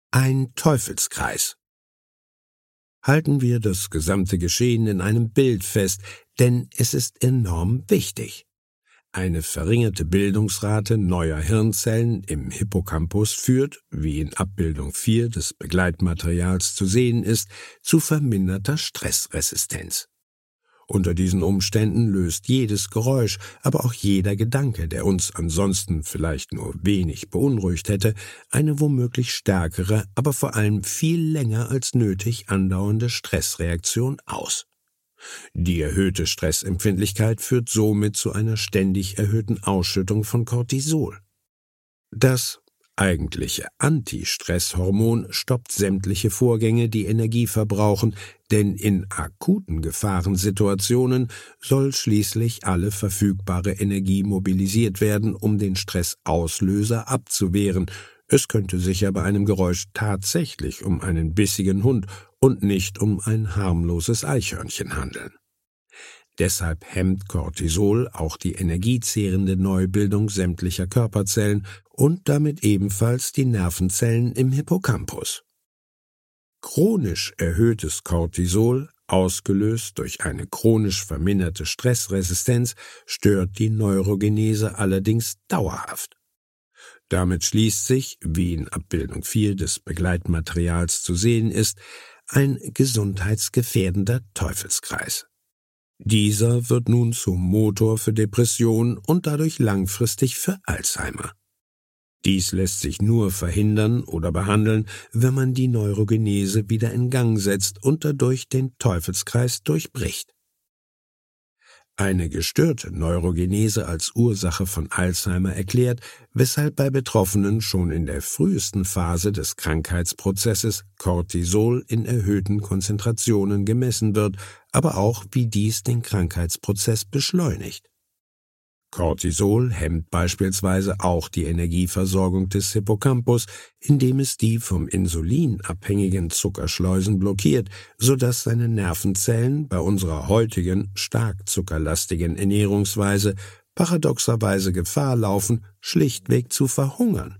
Ein Teufelskreis. Halten wir das gesamte Geschehen in einem Bild fest, denn es ist enorm wichtig. Eine verringerte Bildungsrate neuer Hirnzellen im Hippocampus führt, wie in Abbildung 4 des Begleitmaterials zu sehen ist, zu verminderter Stressresistenz. Unter diesen Umständen löst jedes Geräusch, aber auch jeder Gedanke, der uns ansonsten vielleicht nur wenig beunruhigt hätte, eine womöglich stärkere, aber vor allem viel länger als nötig andauernde Stressreaktion aus. Die erhöhte Stressempfindlichkeit führt somit zu einer ständig erhöhten Ausschüttung von Cortisol. Das eigentliche Antistresshormon stoppt sämtliche Vorgänge, die Energie verbrauchen, denn in akuten Gefahrensituationen soll schließlich alle verfügbare Energie mobilisiert werden, um den Stressauslöser abzuwehren. Es könnte sich ja bei einem Geräusch tatsächlich um einen bissigen Hund und nicht um ein harmloses Eichhörnchen handeln. Deshalb hemmt Cortisol auch die energiezehrende Neubildung sämtlicher Körperzellen und damit ebenfalls die Nervenzellen im Hippocampus. Chronisch erhöhtes Cortisol, ausgelöst durch eine chronisch verminderte Stressresistenz, stört die Neurogenese allerdings dauerhaft. Damit schließt sich, wie in Abbildung 4 des Begleitmaterials zu sehen ist, ein gesundheitsgefährdender Teufelskreis. Dieser wird nun zum Motor für Depressionen und dadurch langfristig für Alzheimer. Dies lässt sich nur verhindern oder behandeln, wenn man die Neurogenese wieder in Gang setzt und dadurch den Teufelskreis durchbricht. Eine gestörte Neurogenese als Ursache von Alzheimer erklärt, weshalb bei Betroffenen schon in der frühesten Phase des Krankheitsprozesses Cortisol in erhöhten Konzentrationen gemessen wird, aber auch, wie dies den Krankheitsprozess beschleunigt. Cortisol hemmt beispielsweise auch die Energieversorgung des Hippocampus, indem es die vom Insulin abhängigen Zuckerschleusen blockiert, sodass seine Nervenzellen bei unserer heutigen, stark zuckerlastigen Ernährungsweise paradoxerweise Gefahr laufen, schlichtweg zu verhungern.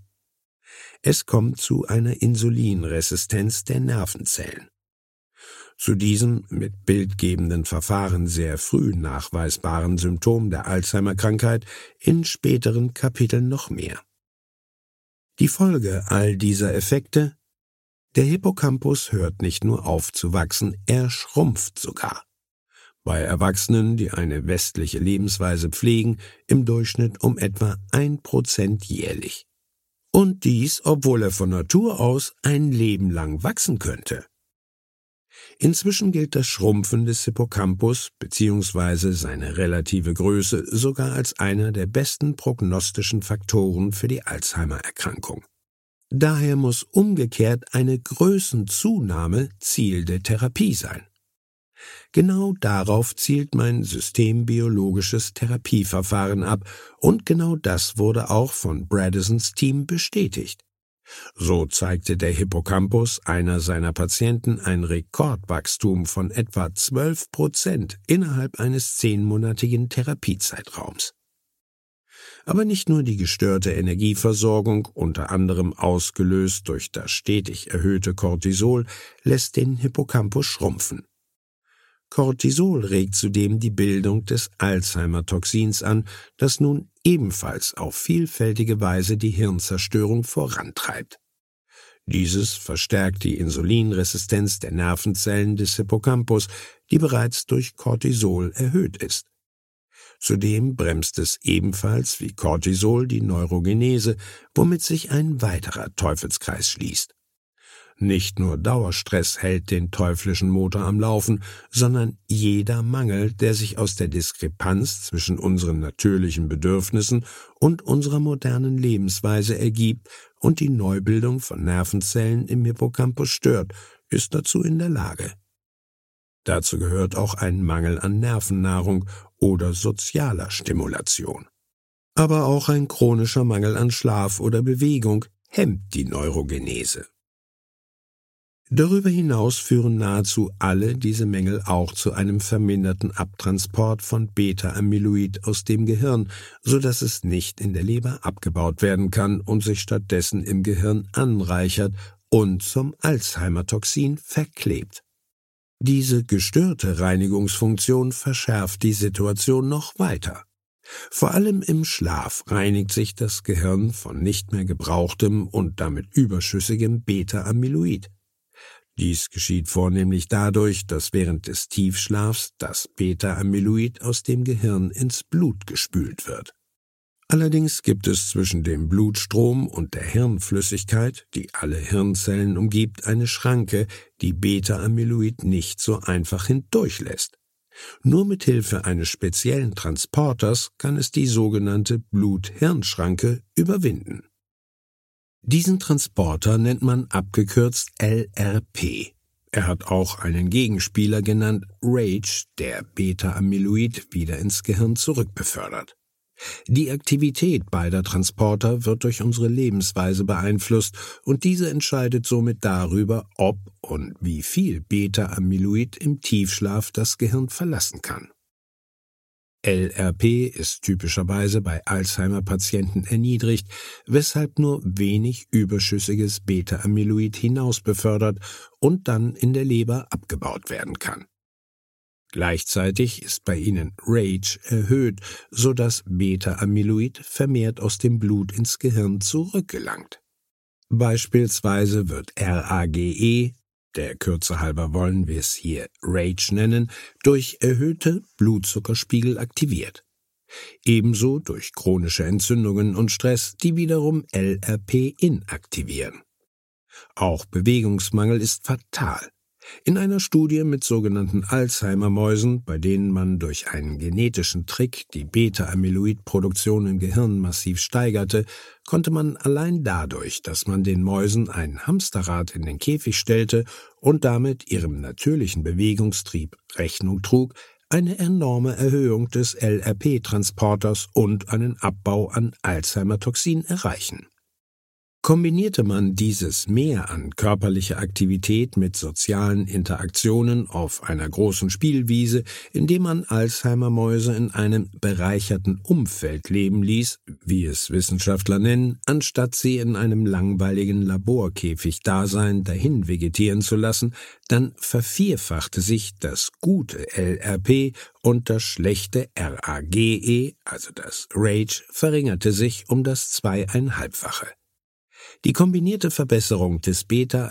Es kommt zu einer Insulinresistenz der Nervenzellen. Zu diesem mit bildgebenden Verfahren sehr früh nachweisbaren Symptom der Alzheimer-Krankheit in späteren Kapiteln noch mehr. Die Folge all dieser Effekte: Der Hippocampus hört nicht nur auf zu wachsen, er schrumpft sogar. Bei Erwachsenen, die eine westliche Lebensweise pflegen, im Durchschnitt um etwa 1% jährlich. Und dies, obwohl er von Natur aus ein Leben lang wachsen könnte. Inzwischen gilt das Schrumpfen des Hippocampus bzw. seine relative Größe sogar als einer der besten prognostischen Faktoren für die Alzheimer-Erkrankung. Daher muss umgekehrt eine Größenzunahme Ziel der Therapie sein. Genau darauf zielt mein systembiologisches Therapieverfahren ab und genau das wurde auch von Bredesens Team bestätigt. So zeigte der Hippocampus einer seiner Patienten ein Rekordwachstum von etwa 12% innerhalb eines 10-monatigen Therapiezeitraums. Aber nicht nur die gestörte Energieversorgung, unter anderem ausgelöst durch das stetig erhöhte Cortisol, lässt den Hippocampus schrumpfen. Cortisol regt zudem die Bildung des Alzheimer-Toxins an, das nun ebenfalls auf vielfältige Weise die Hirnzerstörung vorantreibt. Dieses verstärkt die Insulinresistenz der Nervenzellen des Hippocampus, die bereits durch Cortisol erhöht ist. Zudem bremst es ebenfalls wie Cortisol die Neurogenese, womit sich ein weiterer Teufelskreis schließt. Nicht nur Dauerstress hält den teuflischen Motor am Laufen, sondern jeder Mangel, der sich aus der Diskrepanz zwischen unseren natürlichen Bedürfnissen und unserer modernen Lebensweise ergibt und die Neubildung von Nervenzellen im Hippocampus stört, ist dazu in der Lage. Dazu gehört auch ein Mangel an Nervennahrung oder sozialer Stimulation. Aber auch ein chronischer Mangel an Schlaf oder Bewegung hemmt die Neurogenese. Darüber hinaus führen nahezu alle diese Mängel auch zu einem verminderten Abtransport von Beta-Amyloid aus dem Gehirn, so dass es nicht in der Leber abgebaut werden kann und sich stattdessen im Gehirn anreichert und zum Alzheimer-Toxin verklebt. Diese gestörte Reinigungsfunktion verschärft die Situation noch weiter. Vor allem im Schlaf reinigt sich das Gehirn von nicht mehr gebrauchtem und damit überschüssigem Beta-Amyloid. Dies geschieht vornehmlich dadurch, dass während des Tiefschlafs das Beta-Amyloid aus dem Gehirn ins Blut gespült wird. Allerdings gibt es zwischen dem Blutstrom und der Hirnflüssigkeit, die alle Hirnzellen umgibt, eine Schranke, die Beta-Amyloid nicht so einfach hindurchlässt. Nur mit Hilfe eines speziellen Transporters kann es die sogenannte Blut-Hirn-Schranke überwinden. Diesen Transporter nennt man abgekürzt LRP. Er hat auch einen Gegenspieler genannt RAGE, der Beta-Amyloid wieder ins Gehirn zurückbefördert. Die Aktivität beider Transporter wird durch unsere Lebensweise beeinflusst und diese entscheidet somit darüber, ob und wie viel Beta-Amyloid im Tiefschlaf das Gehirn verlassen kann. LRP ist typischerweise bei Alzheimer-Patienten erniedrigt, weshalb nur wenig überschüssiges Beta-Amyloid hinausbefördert und dann in der Leber abgebaut werden kann. Gleichzeitig ist bei ihnen RAGE erhöht, sodass Beta-Amyloid vermehrt aus dem Blut ins Gehirn zurückgelangt. Beispielsweise wird RAGE, der Kürze halber wollen wir es hier RAGE nennen, durch erhöhte Blutzuckerspiegel aktiviert. Ebenso durch chronische Entzündungen und Stress, die wiederum LRP inaktivieren. Auch Bewegungsmangel ist fatal. In einer Studie mit sogenannten Alzheimer-Mäusen, bei denen man durch einen genetischen Trick die Beta-Amyloid-Produktion im Gehirn massiv steigerte, konnte man allein dadurch, dass man den Mäusen ein Hamsterrad in den Käfig stellte und damit ihrem natürlichen Bewegungstrieb Rechnung trug, eine enorme Erhöhung des LRP-Transporters und einen Abbau an Alzheimer-Toxin erreichen. Kombinierte man dieses Mehr an körperlicher Aktivität mit sozialen Interaktionen auf einer großen Spielwiese, indem man Alzheimer-Mäuse in einem bereicherten Umfeld leben ließ, wie es Wissenschaftler nennen, anstatt sie in einem langweiligen Laborkäfig-Dasein dahin vegetieren zu lassen, dann vervierfachte sich das gute LRP und das schlechte RAGE, also das RAGE, verringerte sich um das 2,5-fache. Die kombinierte Verbesserung des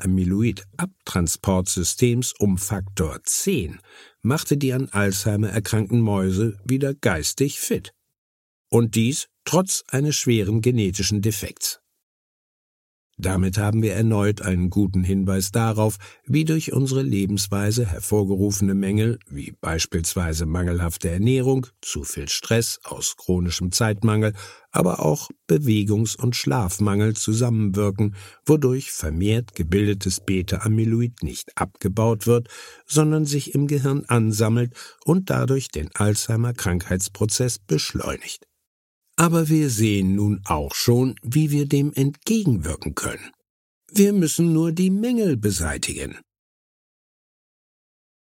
Beta-Amyloid-Abtransportsystems um Faktor 10 machte die an Alzheimer erkrankten Mäuse wieder geistig fit. Und dies trotz eines schweren genetischen Defekts. Damit haben wir erneut einen guten Hinweis darauf, wie durch unsere Lebensweise hervorgerufene Mängel, wie beispielsweise mangelhafte Ernährung, zu viel Stress aus chronischem Zeitmangel, aber auch Bewegungs- und Schlafmangel zusammenwirken, wodurch vermehrt gebildetes Beta-Amyloid nicht abgebaut wird, sondern sich im Gehirn ansammelt und dadurch den Alzheimer-Krankheitsprozess beschleunigt. Aber wir sehen nun auch schon, wie wir dem entgegenwirken können. Wir müssen nur die Mängel beseitigen.